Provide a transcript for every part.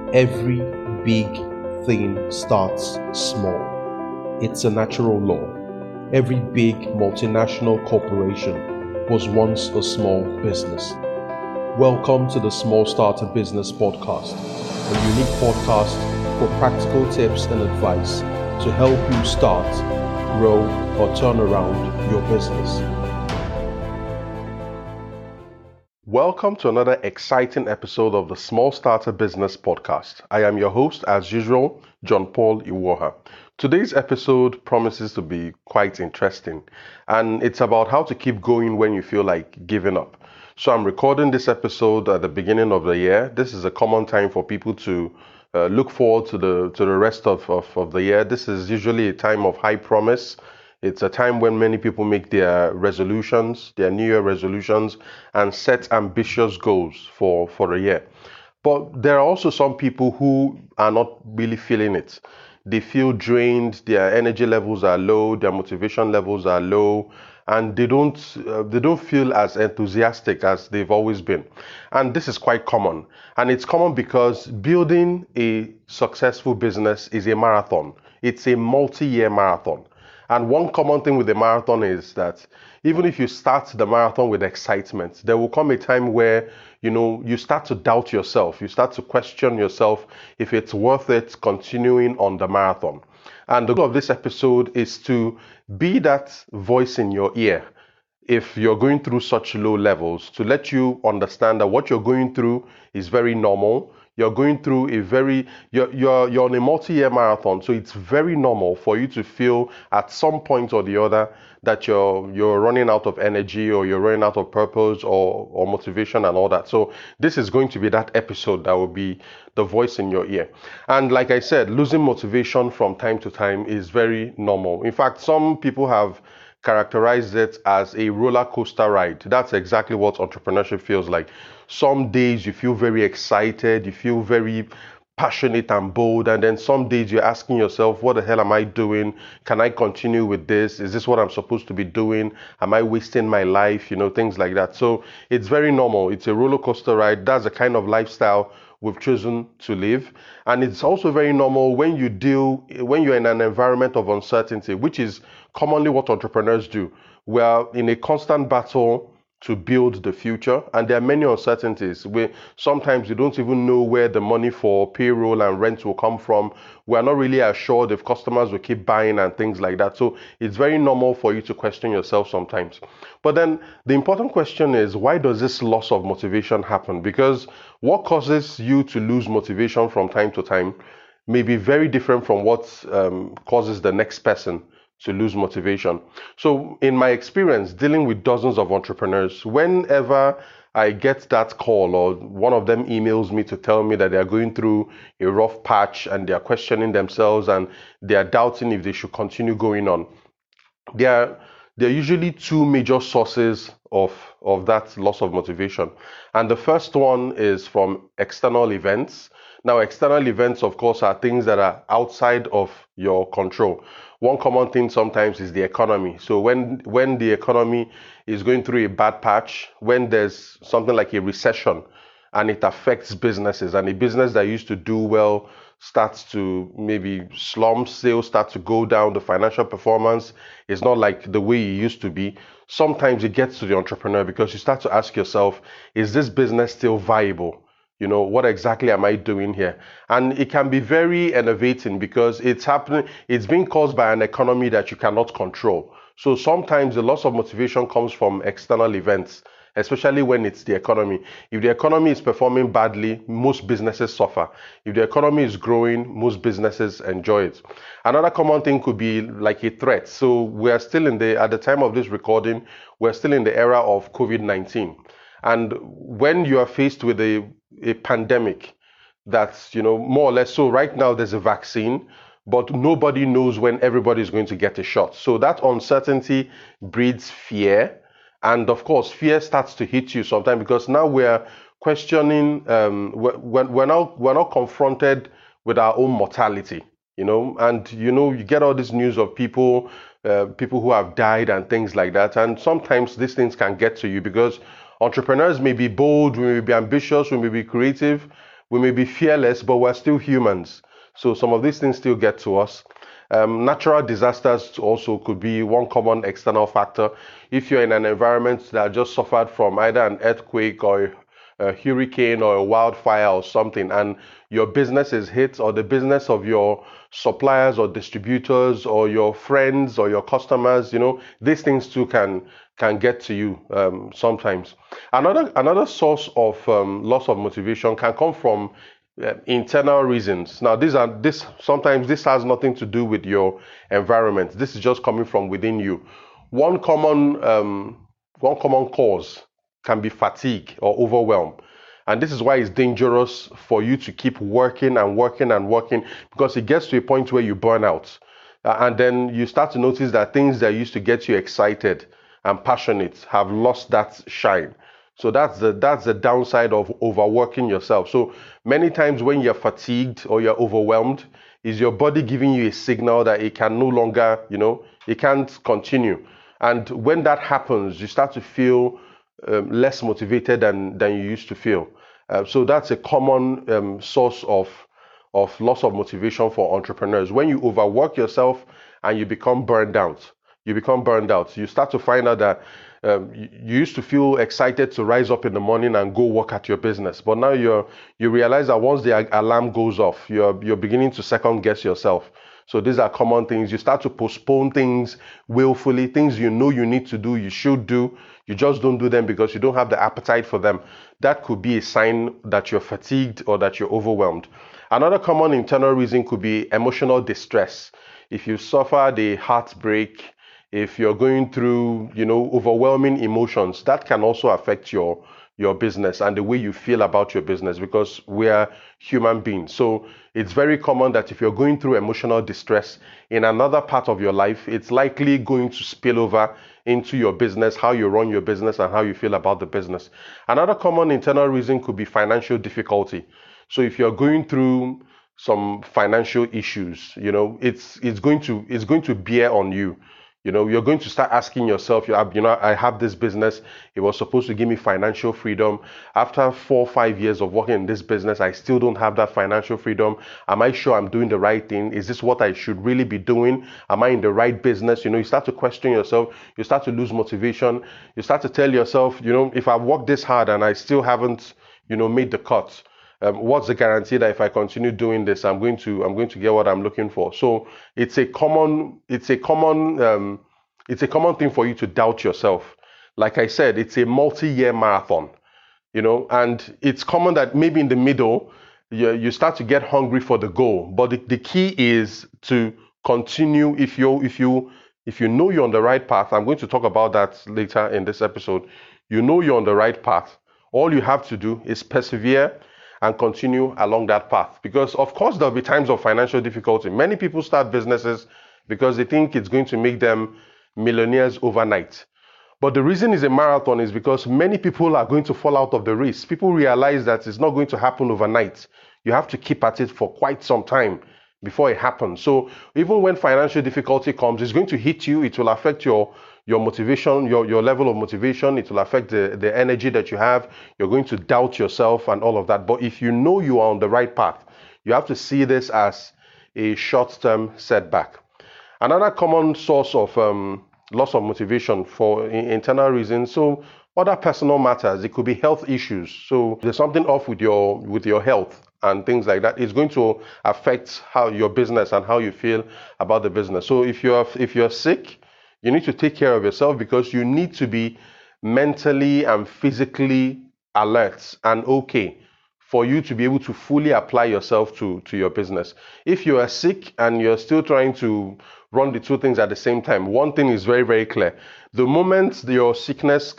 Every big thing starts small. It's a natural law. Every big multinational corporation was once a small business. Welcome to the Small Starter Business Podcast, a unique podcast for practical tips and advice to help you start, grow, or turn around your business. Welcome to another exciting episode of the Small Starter Business Podcast. I am your host, as usual, John Paul Iwoha. Today's episode promises to be quite interesting, and it's about how to keep going when you feel like giving up. So I'm recording this episode at the beginning of the year. This is a common time for people to look forward to the rest of the year. This is usually a time of high promise. It's a time when many people make their resolutions, their New Year resolutions, and set ambitious goals for the year. But there are also some people who are not really feeling it. They feel drained, their energy levels are low, their motivation levels are low, and they don't feel as enthusiastic as they've always been. And this is quite common. And it's common because building a successful business is a marathon. It's a multi-year marathon. And one common thing with the marathon is that even if you start the marathon with excitement, there will come a time where, you start to doubt yourself. You start to question yourself if it's worth it continuing on the marathon. And the goal of this episode is to be that voice in your ear if you're going through such low levels, to let you understand that what you're going through is very normal. You're going through you're on a multi-year marathon, so it's very normal for you to feel at some point or the other that you're running out of energy, or you're running out of purpose or motivation and all that. So this is going to be that episode that will be the voice in your ear. And like I said, losing motivation from time to time is very normal. In fact, some people have characterized it as a roller coaster ride. That's exactly what entrepreneurship feels like. Some days you feel very excited, you feel very passionate and bold, and then some days you're asking yourself, what the hell am I doing? Can I continue with this? Is this what I'm supposed to be doing? Am I wasting my life? Things like that. So it's very normal. It's a roller coaster ride. That's the kind of lifestyle we've chosen to live. And it's also very normal when you're in an environment of uncertainty, which is commonly what entrepreneurs do. We are in a constant battle to build the future, and there are many uncertainties where sometimes you don't even know where the money for payroll and rent will come from. We are not really assured if customers will keep buying and things like that. So it's very normal for you to question yourself sometimes. But then the important question is, why does this loss of motivation happen? Because what causes you to lose motivation from time to time may be very different from what causes the next person to lose motivation. So in my experience dealing with dozens of entrepreneurs, whenever I get that call or one of them emails me to tell me that they are going through a rough patch and they are questioning themselves and they are doubting if they should continue going on, there are usually two major sources of that loss of motivation. And the first one is from external events. Now, external events, of course, are things that are outside of your control. One common thing sometimes is the economy. So when the economy is going through a bad patch, when there's something like a recession and it affects businesses, and a business that used to do well starts to maybe slump, sales start to go down, the financial performance is not like the way it used to be. Sometimes it gets to the entrepreneur because you start to ask yourself, is this business still viable? What exactly am I doing here? And it can be very enervating because it's being caused by an economy that you cannot control. So sometimes the loss of motivation comes from external events, especially when it's the economy. If the economy is performing badly, most businesses suffer. If the economy is growing, most businesses enjoy it. Another common thing could be like a threat. So we're still at the time of this recording, we're still in the era of COVID-19. And when you are faced with a pandemic that's, more or less, so right now there's a vaccine, but nobody knows when everybody is going to get a shot. So that uncertainty breeds fear. And of course, fear starts to hit you sometimes because now we're questioning, we're now confronted with our own mortality, and you get all this news of people who have died and things like that. And sometimes these things can get to you because entrepreneurs may be bold, we may be ambitious, we may be creative, We may be fearless, but we're still humans. So some of these things still get to us. Natural disasters also could be one common external factor. If you're in an environment that just suffered from either an earthquake or a hurricane or a wildfire or something, and your business is hit, or the business of your suppliers or distributors or your friends or your customers, these things too can get to you sometimes. Another source of loss of motivation can come from internal reasons. Now, this sometimes this has nothing to do with your environment. This is just coming from within you. One common cause can be fatigue or overwhelm. And this is why it's dangerous for you to keep working and working and working, because it gets to a point where you burn out. And then you start to notice that things that used to get you excited and passionate have lost that shine. So that's the downside of overworking yourself. So many times when you're fatigued or you're overwhelmed, is your body giving you a signal that it can no longer, it can't continue. And when that happens, you start to feel less motivated than you used to feel. So that's a common source of loss of motivation for entrepreneurs. When you overwork yourself and you become burned out, you start to find out that you used to feel excited to rise up in the morning and go work at your business, but now you realize that once the alarm goes off, you're beginning to second guess yourself. So these are common things. You start to postpone things willfully, things you know you need to do, you should do. You just don't do them because you don't have the appetite for them. That could be a sign that you're fatigued or that you're overwhelmed. Another common internal reason could be emotional distress. If you suffered a heartbreak, if you're going through, overwhelming emotions, that can also affect your business and the way you feel about your business, because we are human beings. So it's very common that if you're going through emotional distress in another part of your life, it's likely going to spill over into your business, how you run your business and how you feel about the business. Another common internal reason could be financial difficulty. So if you're going through some financial issues, it's going to bear on you. You're going to start asking yourself, I have this business. It was supposed to give me financial freedom. After 4 or 5 years of working in this business, I still don't have that financial freedom. Am I sure I'm doing the right thing? Is this what I should really be doing? Am I in the right business? You start to question yourself. You start to lose motivation. You start to tell yourself, if I've worked this hard and I still haven't, made the cut, what's the guarantee that if I continue doing this, I'm going to get what I'm looking for? So it's a common thing for you to doubt yourself. Like I said, it's a multi-year marathon, and it's common that maybe in the middle you start to get hungry for the goal. But the key is to continue. If you know you're on the right path, I'm going to talk about that later in this episode. You know you're on the right path. All you have to do is persevere and continue along that path. Because of course there'll be times of financial difficulty. Many people start businesses because they think it's going to make them millionaires overnight. But the reason it's a marathon is because many people are going to fall out of the race. People realize that it's not going to happen overnight. You have to keep at it for quite some time before it happens. So even when financial difficulty comes, it's going to hit you. It will affect your motivation, your level of motivation. It will affect the energy that you have. You're going to doubt yourself and all of that. But if you know you are on the right path, you have to see this as a short-term setback. Another common source of loss of motivation for internal reasons, so other personal matters. It could be health issues. So there's something off with your health and things like that. It's going to affect how your business and how you feel about the business. So if you're sick, you need to take care of yourself, because you need to be mentally and physically alert and okay for you to be able to fully apply yourself to your business. If you are sick and you're still trying to run the two things at the same time, one thing is very, very clear. The moment your sickness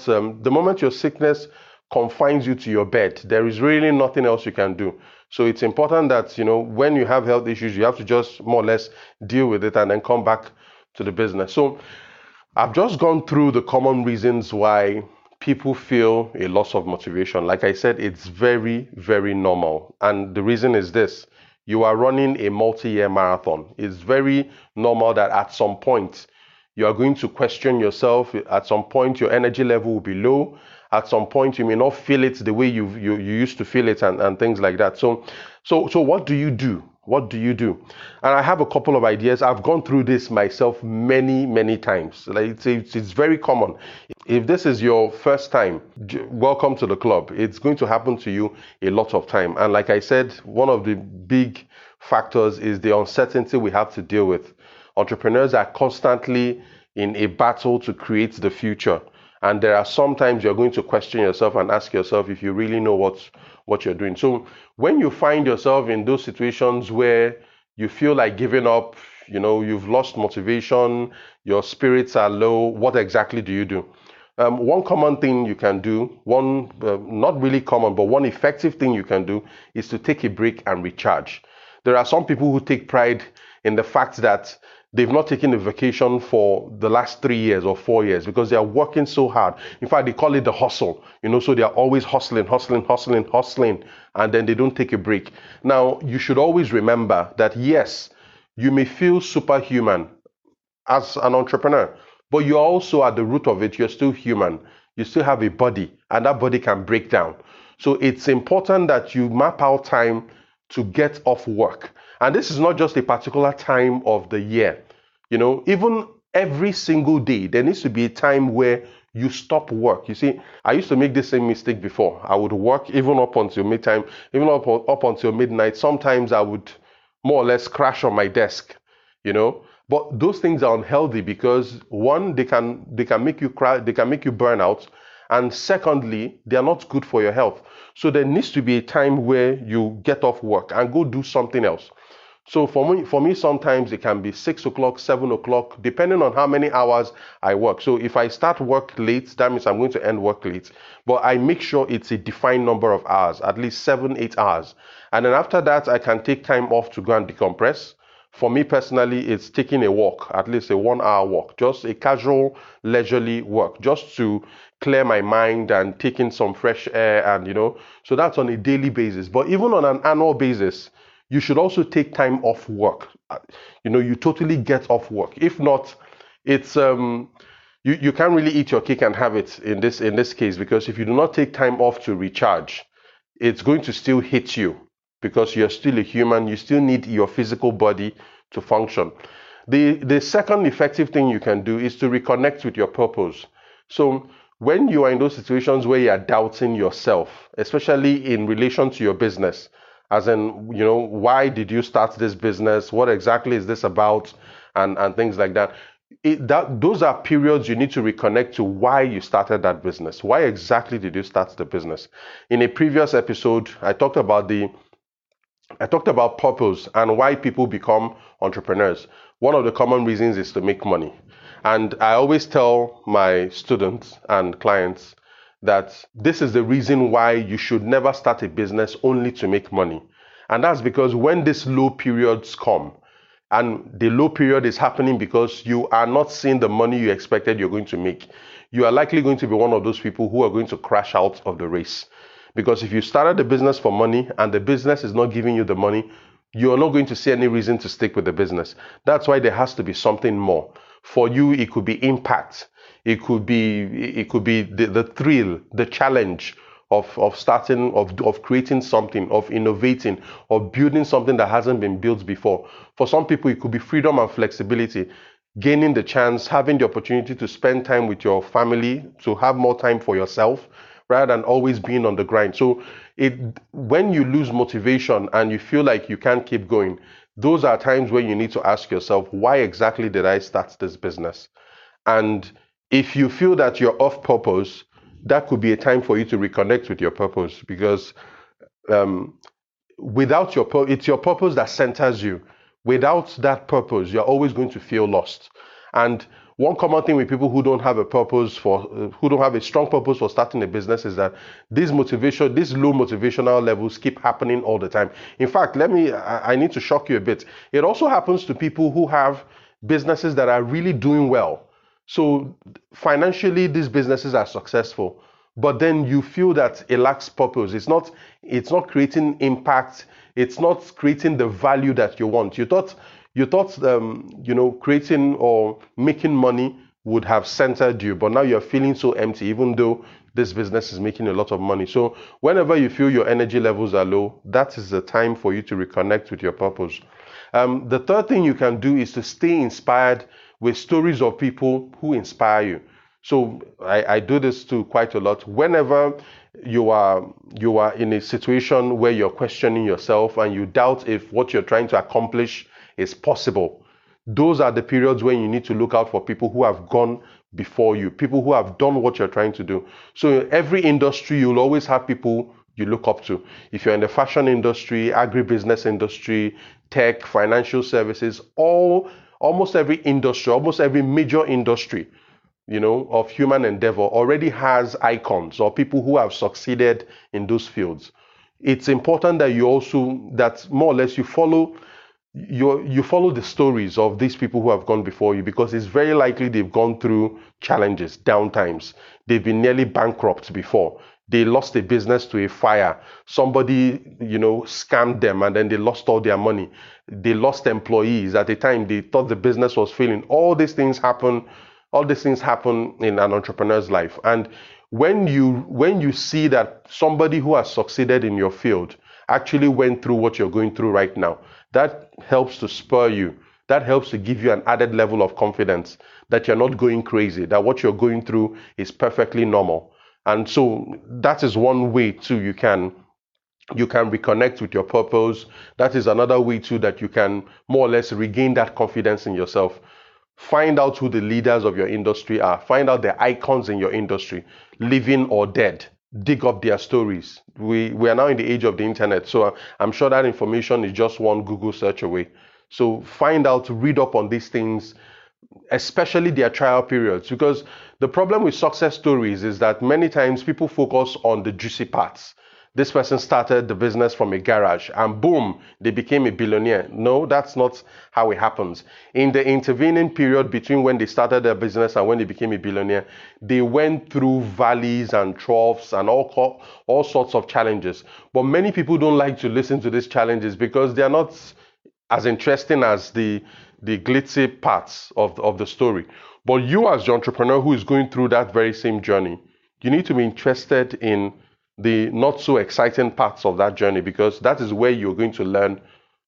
confines you to your bed, there is really nothing else you can do. So it's important that, when you have health issues, you have to just more or less deal with it and then come back to the business. So I've just gone through the common reasons why people feel a loss of motivation. Like I said, it's very, very normal. And the reason is this: you are running a multi-year marathon. It's very normal that at some point you are going to question yourself. At some point, your energy level will be low. At some point, you may not feel it the way you used to feel it, and things like that. So what do you do? What do you do? And I have a couple of ideas. I've gone through this myself many times. Like it's very common. If this is your first time, welcome to the club. It's going to happen to you a lot of time. And like I said, one of the big factors is the uncertainty we have to deal with. Entrepreneurs are constantly in a battle to create the future. And there are sometimes you're going to question yourself and ask yourself if you really know what you're doing. So when you find yourself in those situations where you feel like giving up, you've lost motivation, your spirits are low, what exactly do you do? One common thing you can do, not really common, but one effective thing you can do is to take a break and recharge. There are some people who take pride in the fact that they've not taken a vacation for the last 3 years or 4 years because they are working so hard. In fact, they call it the hustle, so they are always hustling, and then they don't take a break. Now, you should always remember that yes, you may feel superhuman as an entrepreneur, but you're also at the root of it, you're still human. You still have a body, and that body can break down. So it's important that you map out time to get off work. And this is not just a particular time of the year. Even every single day, there needs to be a time where you stop work. You see, I used to make the same mistake before. I would work even up until midtime, even up until midnight. Sometimes I would more or less crash on my desk, But those things are unhealthy because one, they can make you cry, they can make you burn out. And secondly, they are not good for your health. So there needs to be a time where you get off work and go do something else. So for me, sometimes it can be 6 o'clock, 7 o'clock, depending on how many hours I work. So if I start work late, that means I'm going to end work late. But I make sure it's a defined number of hours, at least 7, 8 hours. And then after that, I can take time off to go and decompress. For me personally, it's taking a walk, at least a 1 hour walk, just a casual, leisurely walk, just to clear my mind and take in some fresh air. And, so that's on a daily basis. But even on an annual basis, you should also take time off work. You totally get off work. If not, it's you can't really eat your cake and have it in this case, because if you do not take time off to recharge, it's going to still hit you because you're still a human. You still need your physical body to function. The second effective thing you can do is to reconnect with your purpose. So when you are in those situations where you are doubting yourself, especially in relation to your business, as in, why did you start this business? What exactly is this about? And things like that. Those are periods you need to reconnect to why you started that business. Why exactly did you start the business? In a previous episode, I talked about purpose and why people become entrepreneurs. One of the common reasons is to make money. And I always tell my students and clients that this is the reason why you should never start a business only to make money. And that's because when these low periods come, and the low period is happening because you are not seeing the money you expected you're going to make, you are likely going to be one of those people who are going to crash out of the race. Because if you started the business for money and the business is not giving you the money, you are not going to see any reason to stick with the business. That's why there has to be something more. For you, it could be impact. It could be the thrill, the challenge of starting, of creating something, of innovating, of building something that hasn't been built before. For some people, it could be freedom and flexibility, gaining the chance, having the opportunity to spend time with your family, to have more time for yourself, rather than always being on the grind. So when you lose motivation and you feel like you can't keep going, those are times where you need to ask yourself, why exactly did I start this business? And if you feel that you're off purpose, that could be a time for you to reconnect with your purpose, because without your purpose, it's your purpose that centers you. Without that purpose, you're always going to feel lost. And one common thing with people who don't have a strong purpose for starting a business is that these low motivational levels keep happening all the time. In fact, I need to shock you a bit. It also happens to people who have businesses that are really doing well. So financially, these businesses are successful, but then you feel that it lacks purpose. It's not creating impact. It's not creating the value that you want. You thought creating or making money would have centered you, but now you're feeling so empty, even though this business is making a lot of money. So whenever you feel your energy levels are low, that is the time for you to reconnect with your purpose. The third thing you can do is to stay inspired with stories of people who inspire you. So I do this too quite a lot. Whenever you are in a situation where you're questioning yourself and you doubt if what you're trying to accomplish is possible, those are the periods when you need to look out for people who have gone before you, people who have done what you're trying to do. So in every industry, you'll always have people you look up to. If you're in the fashion industry, agribusiness industry, tech, financial services, almost every industry, almost every major industry, of human endeavor already has icons or people who have succeeded in those fields. It's important that that more or less you follow the stories of these people who have gone before you, because it's very likely they've gone through challenges, downtimes. They've been nearly bankrupt before. They lost a business to a fire. Somebody, scammed them and then they lost all their money. They lost employees. At the time, they thought the business was failing. All these things happen in an entrepreneur's life. And when you see that somebody who has succeeded in your field actually went through what you're going through right now, that helps to spur you. That helps to give you an added level of confidence that you're not going crazy, that what you're going through is perfectly normal. And so that is one way too you can reconnect with your purpose. That is another way too that you can more or less regain that confidence in yourself. Find out who the leaders of your industry are. Find out the icons in your industry, living or dead. Dig up their stories. We are now in the age of the internet, so I'm sure that information is just one Google search away. So find out, read up on these things, especially their trial periods, because the problem with success stories is that many times people focus on the juicy parts. This person started the business from a garage and boom, they became a billionaire. No, that's not how it happens. In the intervening period between when they started their business and when they became a billionaire, they went through valleys and troughs and all sorts of challenges. But many people don't like to listen to these challenges because they are not as interesting as the glitzy parts of the story. But you, as the entrepreneur who is going through that very same journey, you need to be interested in the not so exciting parts of that journey, because that is where you're going to learn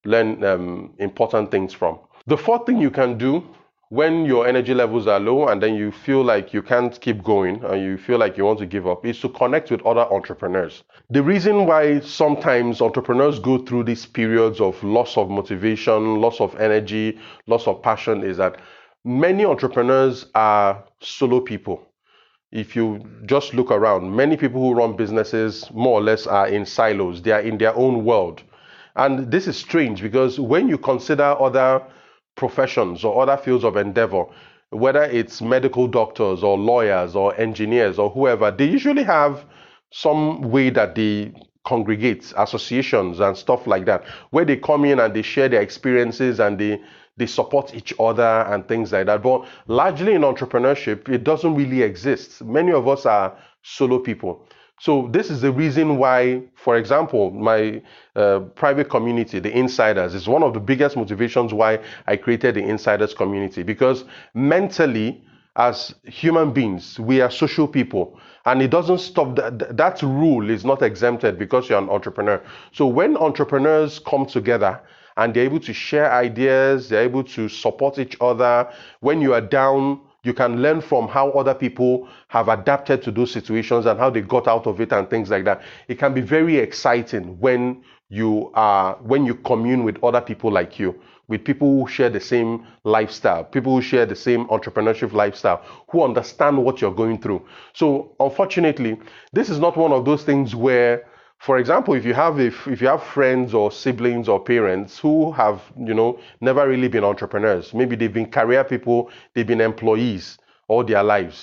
important things from. The fourth thing you can do when your energy levels are low and then you feel like you can't keep going and you feel like you want to give up is to connect with other entrepreneurs. The reason why sometimes entrepreneurs go through these periods of loss of motivation, loss of energy, loss of passion is that many entrepreneurs are solo people. If you just look around, many people who run businesses more or less are in silos. They are in their own world. And this is strange because when you consider other professions or other fields of endeavor, whether it's medical doctors or lawyers or engineers or whoever, they usually have some way that they congregate, associations and stuff like that, where they come in and they share their experiences and they support each other and things like that. But largely in entrepreneurship, it doesn't really exist. Many of us are solo people. So this is the reason why, for example, my private community, the Insiders, is one of the biggest motivations why I created the Insiders community. Because mentally, as human beings, we are social people. And it doesn't stop, that rule is not exempted because you're an entrepreneur. So when entrepreneurs come together, and they're able to share ideas, they're able to support each other. When you are down, you can learn from how other people have adapted to those situations and how they got out of it and things like that. It can be very exciting when you commune with other people like you, with people who share the same lifestyle, people who share the same entrepreneurship lifestyle, who understand what you're going through. So unfortunately, this is not one of those things where, for example, if you have friends or siblings or parents who have, never really been entrepreneurs, maybe they've been career people, they've been employees all their lives,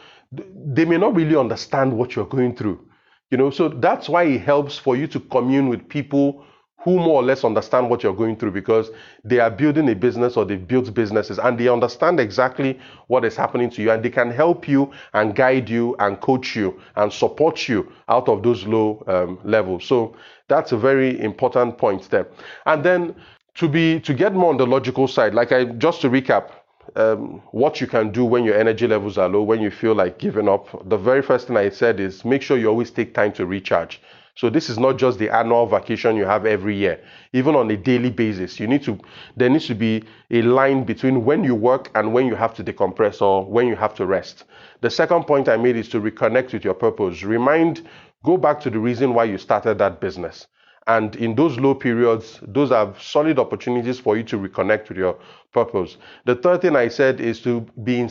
they may not really understand what you're going through, so that's why it helps for you to commune with people who more or less understand what you're going through, because they are building a business or they've built businesses and they understand exactly what is happening to you, and they can help you and guide you and coach you and support you out of those low levels. So that's a very important point there. And then to get more on the logical side, just to recap, what you can do when your energy levels are low, when you feel like giving up. The very first thing I said is make sure you always take time to recharge. So this is not just the annual vacation you have every year. Even on a daily basis, there needs to be a line between when you work and when you have to decompress or when you have to rest. The second point I made is to reconnect with your purpose. Go back to the reason why you started that business. And in those low periods, those are solid opportunities for you to reconnect with your purpose. The third thing I said is to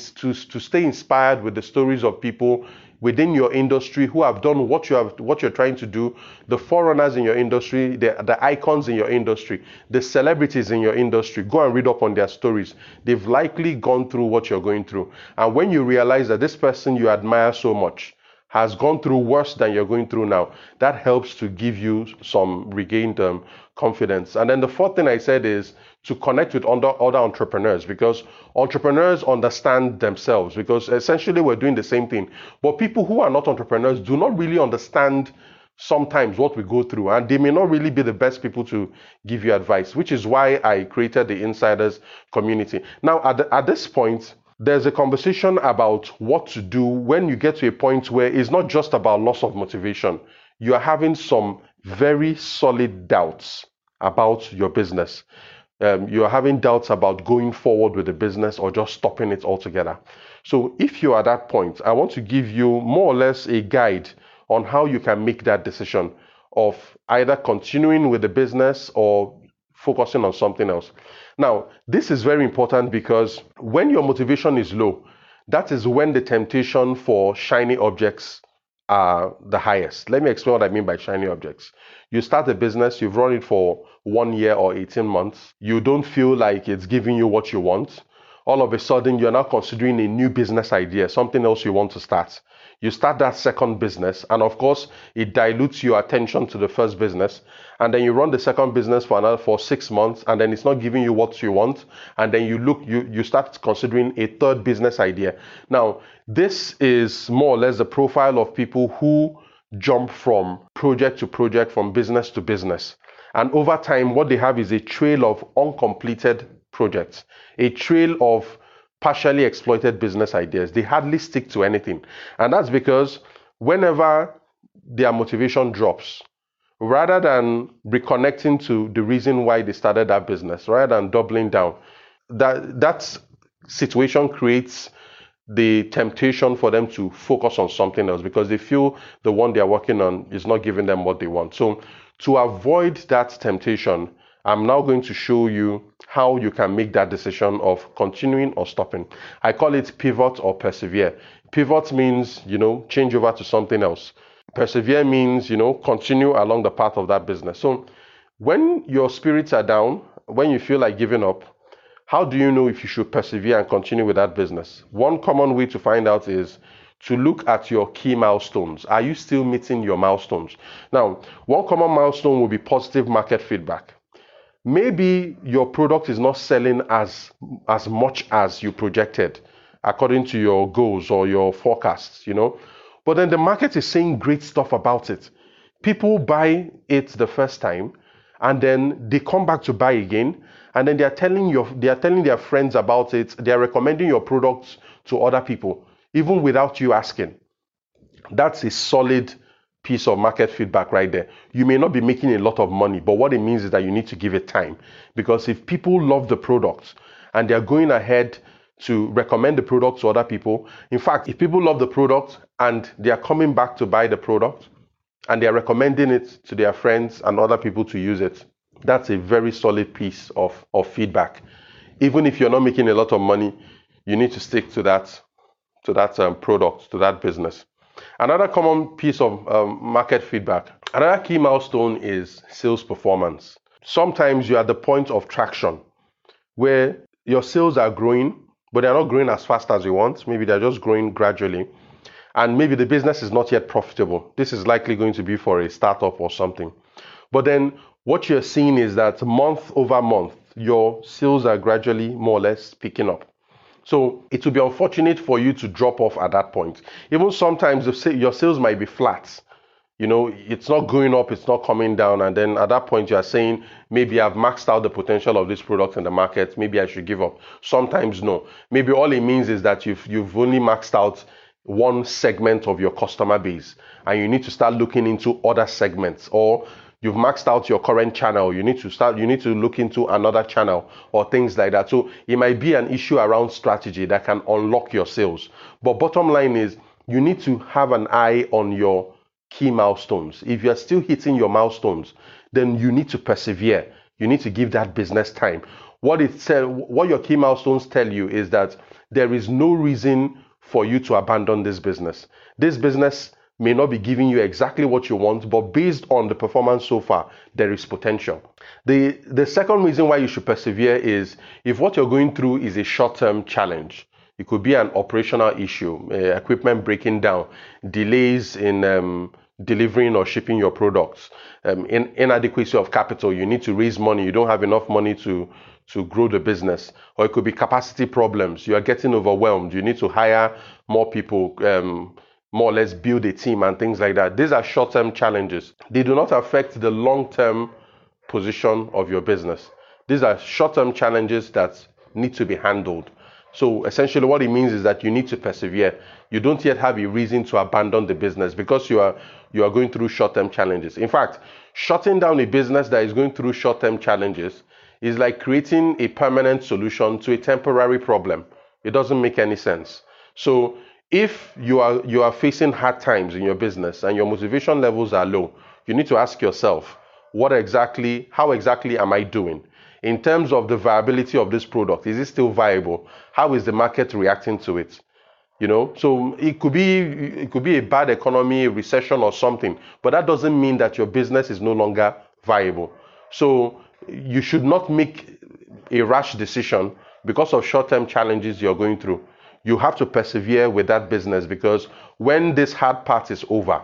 stay inspired with the stories of people within your industry who have done what you're trying to do, the forerunners in your industry, the icons in your industry, the celebrities in your industry. Go and read up on their stories. They've likely gone through what you're going through. And when you realize that this person you admire so much has gone through worse than you're going through now, that helps to give you some regained confidence. And then the fourth thing I said is to connect with other entrepreneurs, because entrepreneurs understand themselves, because essentially we're doing the same thing. But people who are not entrepreneurs do not really understand sometimes what we go through, and they may not really be the best people to give you advice, which is why I created the Insiders community. Now, at this point, there's a conversation about what to do when you get to a point where it's not just about loss of motivation. You are having some very solid doubts about your business. You are having doubts about going forward with the business or just stopping it altogether. So if you are at that point, I want to give you more or less a guide on how you can make that decision of either continuing with the business or focusing on something else. Now, this is very important because when your motivation is low, that is when the temptation for shiny objects are the highest. Let me explain what I mean by shiny objects. You start a business, you've run it for 1 year or 18 months. You don't feel like it's giving you what you want. All of a sudden, you're now considering a new business idea, something else you want to start. You start that second business, and of course, it dilutes your attention to the first business. And then you run the second business for 6 months, and then it's not giving you what you want. And then you start considering a third business idea. Now, this is more or less the profile of people who jump from project to project, from business to business. And over time, what they have is a trail of uncompleted projects, a trail of partially exploited business ideas. They hardly stick to anything. And that's because whenever their motivation drops, rather than reconnecting to the reason why they started that business, rather than doubling down, that situation creates the temptation for them to focus on something else because they feel the one they're working on is not giving them what they want. So to avoid that temptation, I'm now going to show you how you can make that decision of continuing or stopping. I call it pivot or persevere. Pivot means, change over to something else. Persevere means, continue along the path of that business. So when your spirits are down, when you feel like giving up, how do you know if you should persevere and continue with that business? One common way to find out is to look at your key milestones. Are you still meeting your milestones? Now, one common milestone will be positive market feedback. Maybe your product is not selling as much as you projected according to your goals or your forecasts, but then the market is saying great stuff about it. People buy it the first time and then they come back to buy again, and then they are telling their friends about it. They are recommending your products to other people even without you asking. That's a solid piece of market feedback right there. You may not be making a lot of money, but what it means is that you need to give it time. Because if people love the product and they're going ahead to recommend the product to other people, in fact, if people love the product and they are coming back to buy the product and they are recommending it to their friends and other people to use it, that's a very solid piece of feedback. Even if you're not making a lot of money, you need to stick to that product, to that business. Another common piece of market feedback, another key milestone is sales performance. Sometimes you're at the point of traction where your sales are growing, but they're not growing as fast as you want. Maybe they're just growing gradually. And maybe the business is not yet profitable. This is likely going to be for a startup or something. But then what you're seeing is that month over month, your sales are gradually more or less picking up. So it will be unfortunate for you to drop off at that point. Even sometimes your sales might be flat. It's not going up, it's not coming down, and then at that point you are saying, maybe I've maxed out the potential of this product in the market, maybe I should give up. Sometimes no. Maybe all it means is that you've only maxed out one segment of your customer base, and you need to start looking into other segments, or you've maxed out your current channel, you need to look into another channel, or things like that. So it might be an issue around strategy that can unlock your sales. But bottom line is, you need to have an eye on your key milestones. If you're still hitting your milestones, then you need to persevere. You need to give that business time. What your key milestones tell you is that there is no reason for you to abandon this business. This business may not be giving you exactly what you want, but based on the performance so far, there is potential. The second reason why you should persevere is if what you're going through is a short-term challenge. It could be an operational issue, equipment breaking down, delays in delivering or shipping your products, inadequacy of capital. You need to raise money. You don't have enough money to grow the business. Or it could be capacity problems. You are getting overwhelmed. You need to hire more people, more or less build a team and things like that. These are short-term challenges. They do not affect the long-term position of your business. These are short-term challenges that need to be handled. So essentially what it means is that you need to persevere. You don't yet have a reason to abandon the business because you are going through short-term challenges. In fact, shutting down a business that is going through short-term challenges is like creating a permanent solution to a temporary problem. It doesn't make any sense. So if you are facing hard times in your business and your motivation levels are low, you need to ask yourself, how exactly am I doing? In terms of the viability of this product, is it still viable? How is the market reacting to it? So it could be a bad economy, a recession or something, but that doesn't mean that your business is no longer viable. So you should not make a rash decision because of short-term challenges you're going through. You have to persevere with that business, because when this hard part is over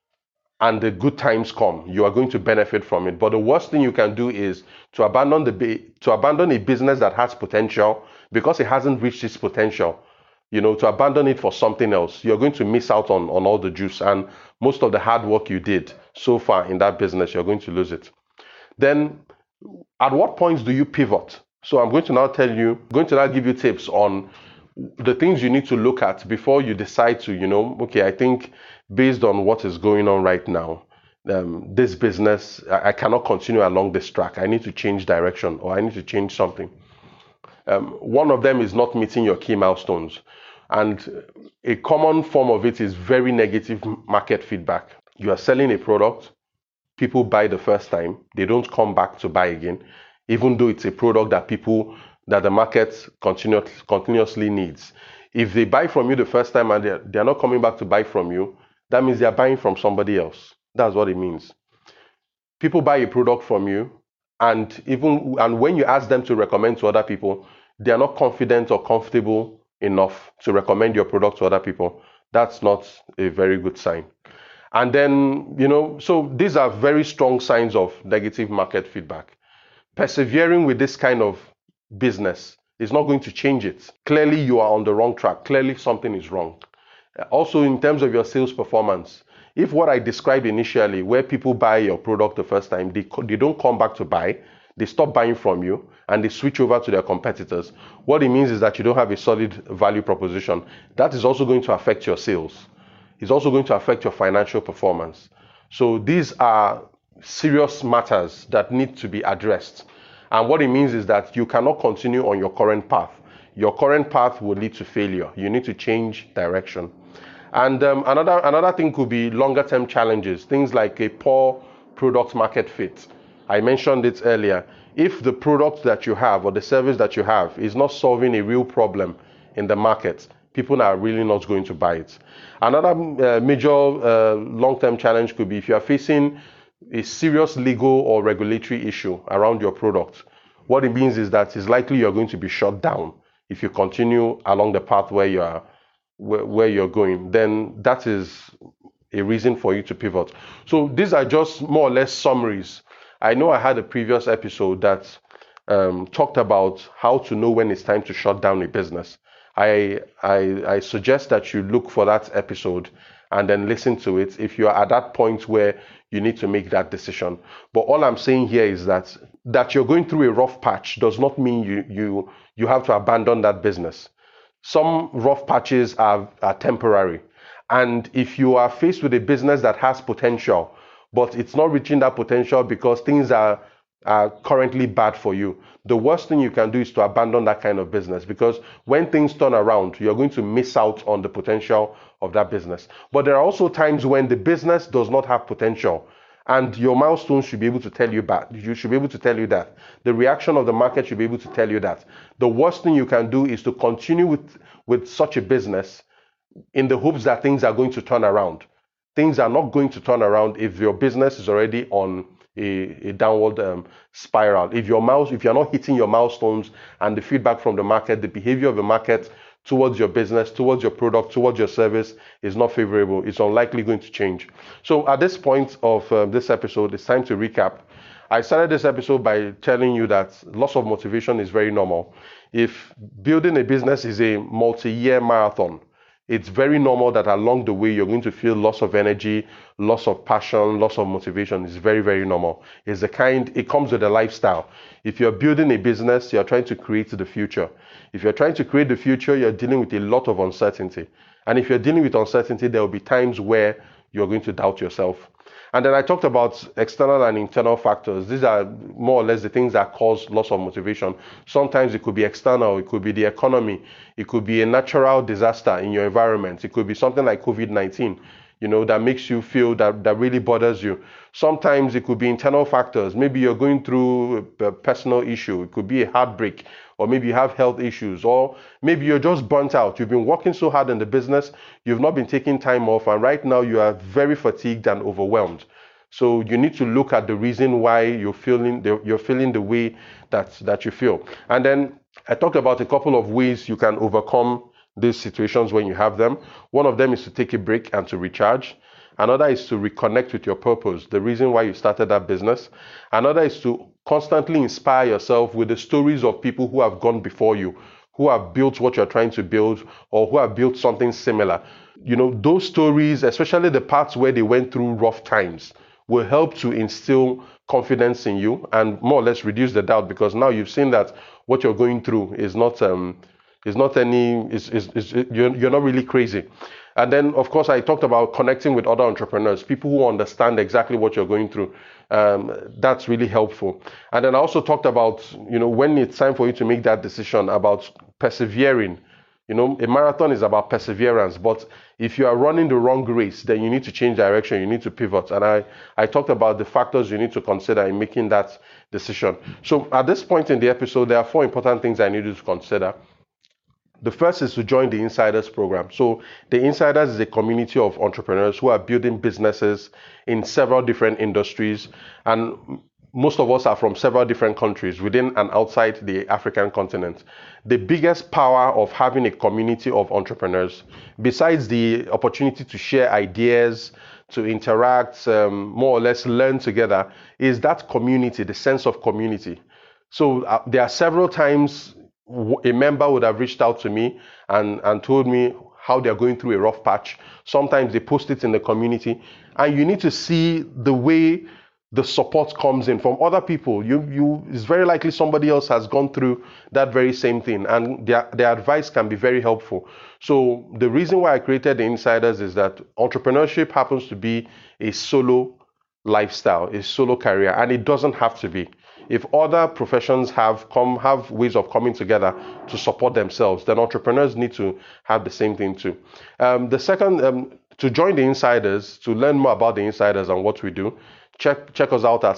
and the good times come, you are going to benefit from it. But the worst thing you can do is to abandon a business that has potential because it hasn't reached its potential. To abandon it for something else. You're going to miss out on all the juice, and most of the hard work you did so far in that business, you're going to lose it. Then at what points do you pivot? So I'm going to now give you tips on the things you need to look at before you decide to, okay, I think based on what is going on right now, this business, I cannot continue along this track. I need to change direction, or I need to change something. One of them is not meeting your key milestones. And a common form of it is very negative market feedback. You are selling a product, people buy the first time, they don't come back to buy again, even though it's a product that the market continuously needs. If they buy from you the first time and they're not coming back to buy from you, that means they're buying from somebody else. That's what it means. People buy a product from you, and when you ask them to recommend to other people, they are not confident or comfortable enough to recommend your product to other people. That's not a very good sign. And then, so these are very strong signs of negative market feedback. Persevering with this kind of business is not going to change it. Clearly, you are on the wrong track. Clearly, something is wrong. Also, in terms of your sales performance, if what I described initially, where people buy your product the first time, they don't come back to buy, they stop buying from you, and they switch over to their competitors, what it means is that you don't have a solid value proposition. That is also going to affect your sales. It's also going to affect your financial performance. So these are serious matters that need to be addressed. And what it means is that you cannot continue on your current path. Your current path will lead to failure. You need to change direction. And another thing could be longer term challenges, things like a poor product market fit. I mentioned it earlier. If the product that you have or the service that you have is not solving a real problem in the market, people are really not going to buy it. Another major long-term challenge could be if you are facing a serious legal or regulatory issue around your product. What it means is that it's likely you're going to be shut down if you continue along the path where you're going. Then that is a reason for you to pivot. So these are just more or less summaries. I know I had a previous episode that talked about how to know when it's time to shut down a business. I suggest that you look for that episode and then listen to it if you are at that point where you need to make that decision. But all I'm saying here is that you're going through a rough patch does not mean you have to abandon that business. Some rough patches are temporary. And if you are faced with a business that has potential, but it's not reaching that potential because things are currently bad for you, the worst thing you can do is to abandon that kind of business, because when things turn around, you're going to miss out on the potential of that business. But there are also times when the business does not have potential, and your milestones should be able to tell you that. You should be able to tell you that. The reaction of the market should be able to tell you that. The worst thing you can do is to continue with such a business in the hopes that things are going to turn around. Things are not going to turn around if your business is already on a downward spiral. If you're not hitting your milestones, and the feedback from the market, the behavior of the market towards your business, towards your product, towards your service is not favorable, it's unlikely going to change. So at this point of this episode, it's time to recap. I started this episode by telling you that loss of motivation is very normal. If building a business is a multi-year marathon, it's very normal that along the way you're going to feel loss of energy, loss of passion, loss of motivation. It's very, very normal. It comes with a lifestyle. If you're building a business, you're trying to create the future. If you're trying to create the future, you're dealing with a lot of uncertainty. And if you're dealing with uncertainty, there will be times where you're going to doubt yourself. And then I talked about external and internal factors. These are more or less the things that cause loss of motivation. Sometimes it could be external, it could be the economy, it could be a natural disaster in your environment, it could be something like COVID-19, that makes you feel that really bothers you. Sometimes it could be internal factors. Maybe you're going through a personal issue, it could be a heartbreak, or maybe you have health issues, or maybe you're just burnt out. You've been working so hard in the business, you've not been taking time off, and right now you are very fatigued and overwhelmed. So you need to look at the reason why you're feeling the way that you feel. And then I talked about a couple of ways you can overcome these situations when you have them. One of them is to take a break and to recharge. Another is to reconnect with your purpose, the reason why you started that business. Another is to constantly inspire yourself with the stories of people who have gone before you, who have built what you're trying to build, or who have built something similar. Those stories, especially the parts where they went through rough times, will help to instill confidence in you and more or less reduce the doubt, because now you've seen that what you're going through is not you're not really crazy. And then, of course, I talked about connecting with other entrepreneurs, people who understand exactly what you're going through. That's really helpful. And then I also talked about, when it's time for you to make that decision, about persevering. A marathon is about perseverance, but if you are running the wrong race, then you need to change direction, you need to pivot. And I talked about the factors you need to consider in making that decision. So at this point in the episode, there are 4 important things I need you to consider. The first is to join the Insiders program. So the Insiders is a community of entrepreneurs who are building businesses in several different industries, and most of us are from several different countries within and outside the African continent. The biggest power of having a community of entrepreneurs, besides the opportunity to share ideas, to interact, more or less learn together, is that community, the sense of community. So there are several times a member would have reached out to me and told me how they're going through a rough patch. Sometimes they post it in the community, and you need to see the way the support comes in from other people. It's very likely somebody else has gone through that very same thing, and their advice can be very helpful. So the reason why I created the Insiders is that entrepreneurship happens to be a solo lifestyle, a solo career, and it doesn't have to be. If other professions have ways of coming together to support themselves, then entrepreneurs need to have the same thing too. The second, to join the Insiders, to learn more about the Insiders and what we do, check us out at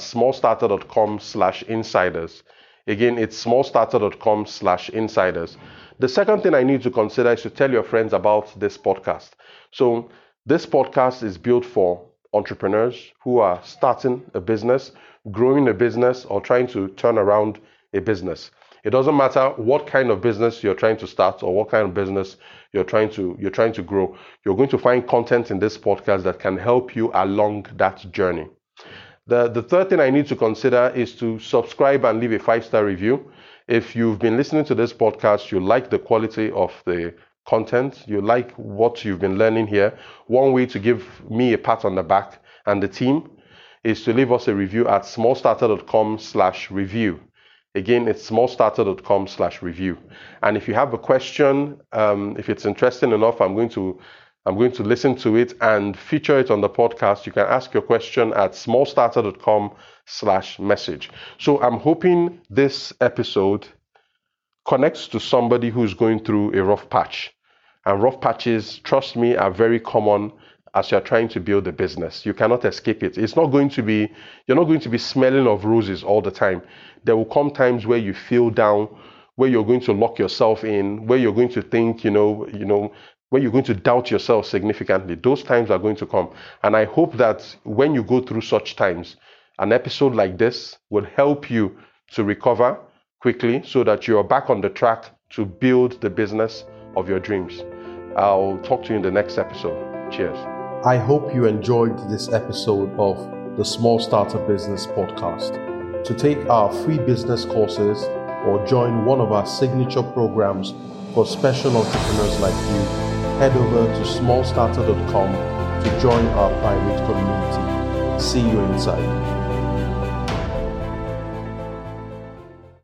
smallstarter.com/insiders. Again, it's smallstarter.com/insiders. The second thing I need to consider is to tell your friends about this podcast. So this podcast is built for entrepreneurs who are starting a business, growing a business, or trying to turn around a business. It doesn't matter what kind of business you're trying to start or what kind of business you're trying to grow. You're going to find content in this podcast that can help you along that journey. The third thing I need to consider is to subscribe and leave a 5-star review. If you've been listening to this podcast, you like the quality of the content, you like what you've been learning here, one way to give me a pat on the back and the team is to leave us a review at smallstarter.com/review. Again, it's smallstarter.com/review. And if you have a question, if it's interesting enough, I'm going to listen to it and feature it on the podcast. You can ask your question at smallstarter.com/message. So I'm hoping this episode connects to somebody who's going through a rough patch. And rough patches, trust me, are very common as you're trying to build a business. You cannot escape it. You're not going to be smelling of roses all the time. There will come times where you feel down, where you're going to lock yourself in, where you're going to think, where you're going to doubt yourself significantly. Those times are going to come. And I hope that when you go through such times, an episode like this will help you to recover quickly so that you're back on the track to build the business of your dreams. I'll talk to you in the next episode. Cheers. I hope you enjoyed this episode of the Small Starter Business Podcast. To take our free business courses or join one of our signature programs for special entrepreneurs like you, head over to smallstarter.com to join our private community. See you inside.